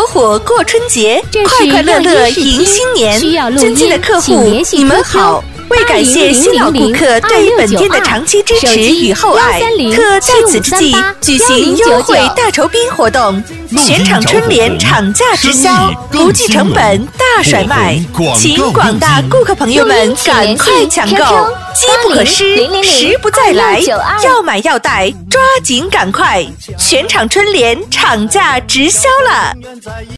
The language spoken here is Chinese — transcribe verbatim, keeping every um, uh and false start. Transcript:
火过春节，快快乐乐迎新年。尊敬的客户，你们好。为感谢新老顾客对本店的长期支持与厚爱，特在此之际举行优惠大酬宾活动，全场春联涨价直销，不计成本大甩卖，请广大顾客朋友们赶快抢购，机不可失，时不再来，要买要带，抓紧赶快，全场春联涨价直销了。